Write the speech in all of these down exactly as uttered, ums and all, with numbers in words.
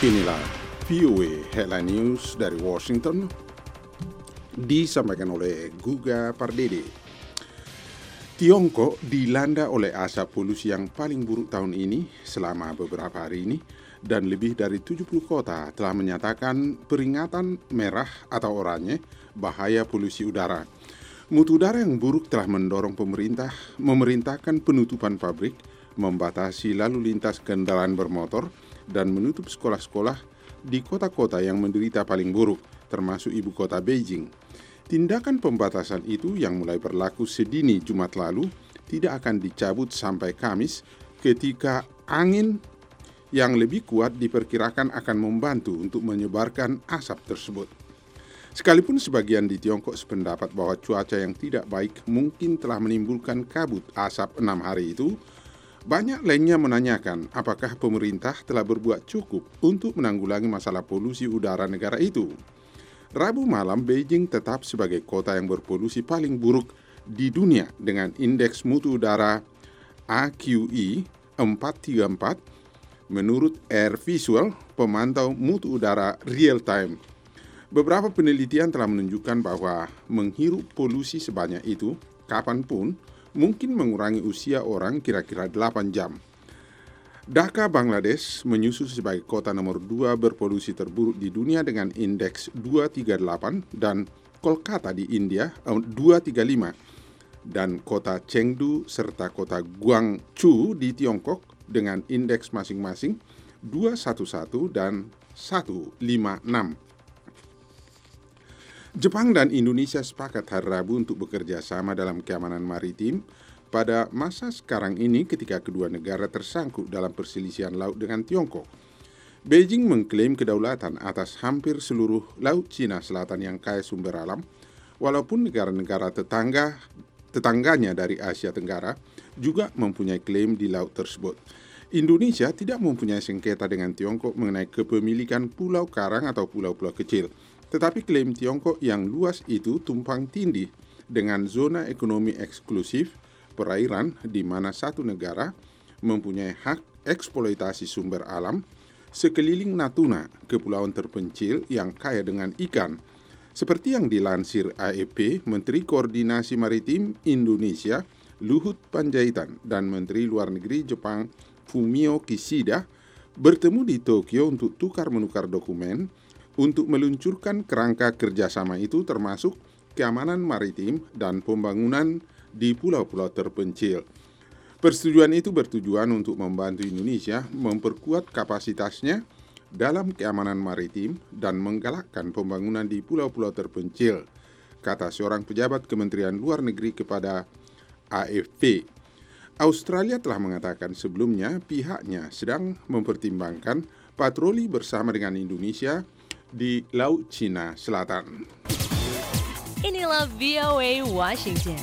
Inilah V O A Headline News dari Washington, disampaikan oleh Guga Pardede. Tiongkok dilanda oleh asap polusi yang paling buruk tahun ini selama beberapa hari ini, dan lebih dari tujuh puluh kota telah menyatakan peringatan merah atau oranye bahaya polusi udara. Mutu udara yang buruk telah mendorong pemerintah memerintahkan penutupan pabrik, membatasi lalu lintas kendaraan bermotor, dan menutup sekolah-sekolah di kota-kota yang menderita paling buruk, termasuk ibu kota Beijing. Tindakan pembatasan itu yang mulai berlaku sedini Jumat lalu tidak akan dicabut sampai Kamis, ketika angin yang lebih kuat diperkirakan akan membantu untuk menyebarkan asap tersebut. Sekalipun sebagian di Tiongkok sependapat bahwa cuaca yang tidak baik mungkin telah menimbulkan kabut asap enam hari itu, banyak lainnya menanyakan apakah pemerintah telah berbuat cukup untuk menanggulangi masalah polusi udara negara itu. Rabu malam, Beijing tetap sebagai kota yang berpolusi paling buruk di dunia dengan indeks mutu udara A Q I empat tiga empat menurut Air Visual, pemantau mutu udara real time. Beberapa penelitian telah menunjukkan bahwa menghirup polusi sebanyak itu kapanpun mungkin mengurangi usia orang kira-kira delapan jam. Dhaka, Bangladesh menyusul sebagai kota nomor dua berpolusi terburuk di dunia dengan indeks dua tiga delapan, dan Kolkata di India dua tiga lima, dan kota Chengdu serta kota Guangzhou di Tiongkok dengan indeks masing-masing dua satu satu dan satu lima enam. Jepang dan Indonesia sepakat hari Rabu untuk bekerja sama dalam keamanan maritim pada masa sekarang ini ketika kedua negara tersangkut dalam perselisihan laut dengan Tiongkok. Beijing mengklaim kedaulatan atas hampir seluruh Laut Cina Selatan yang kaya sumber alam, walaupun negara-negara tetangga tetangganya dari Asia Tenggara juga mempunyai klaim di laut tersebut. Indonesia tidak mempunyai sengketa dengan Tiongkok mengenai kepemilikan pulau karang atau pulau-pulau kecil. Tetapi klaim Tiongkok yang luas itu tumpang tindih dengan zona ekonomi eksklusif perairan di mana satu negara mempunyai hak eksploitasi sumber alam sekeliling Natuna, kepulauan terpencil yang kaya dengan ikan. Seperti yang dilansir A F P, Menteri Koordinasi Maritim Indonesia Luhut Panjaitan dan Menteri Luar Negeri Jepang Fumio Kishida bertemu di Tokyo untuk tukar-menukar dokumen untuk meluncurkan kerangka kerjasama itu, termasuk keamanan maritim dan pembangunan di pulau-pulau terpencil. Persetujuan itu bertujuan untuk membantu Indonesia memperkuat kapasitasnya dalam keamanan maritim dan menggalakkan pembangunan di pulau-pulau terpencil, kata seorang pejabat Kementerian Luar Negeri kepada A F P. Australia telah mengatakan sebelumnya pihaknya sedang mempertimbangkan patroli bersama dengan Indonesia di Laut Cina Selatan. Inilah V O A Washington.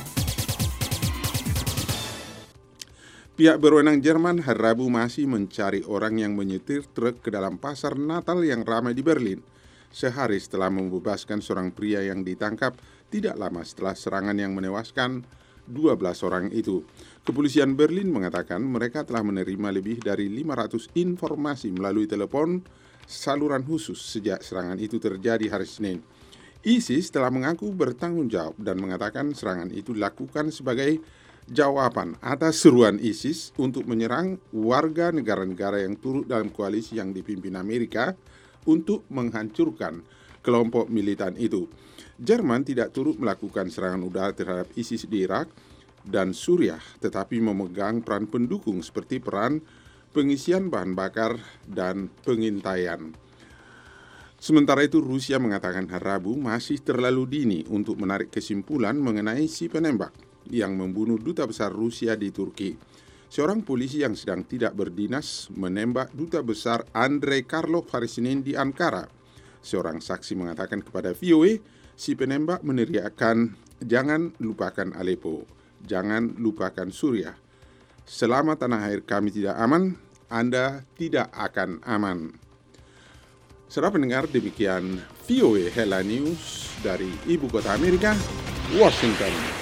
Pihak berwenang Jerman hari Rabu masih mencari orang yang menyetir truk ke dalam pasar Natal yang ramai di Berlin, sehari setelah membebaskan seorang pria yang ditangkap tidak lama setelah serangan yang menewaskan dua belas orang itu. Kepolisian Berlin mengatakan mereka telah menerima lebih dari lima ratus informasi melalui telepon saluran khusus sejak serangan itu terjadi hari Senin. ISIS telah mengaku bertanggung jawab dan mengatakan serangan itu dilakukan sebagai jawaban atas seruan ISIS untuk menyerang warga negara-negara yang turut dalam koalisi yang dipimpin Amerika untuk menghancurkan kelompok militan itu. Jerman tidak turut melakukan serangan udara terhadap ISIS di Irak dan Suriah, tetapi memegang peran pendukung seperti peran pengisian bahan bakar dan pengintaian. Sementara itu, Rusia mengatakan hari Rabu masih terlalu dini untuk menarik kesimpulan mengenai si penembak yang membunuh duta besar Rusia di Turki. Seorang polisi yang sedang tidak berdinas menembak duta besar Andrei Karlov hari Senin di Ankara. Seorang saksi mengatakan kepada V O A, si penembak meneriakkan, "Jangan lupakan Aleppo, jangan lupakan Suriah. Selama tanah air kami tidak aman, Anda tidak akan aman." Saudara pendengar, demikian V O A Headline News dari Ibu Kota Amerika, Washington.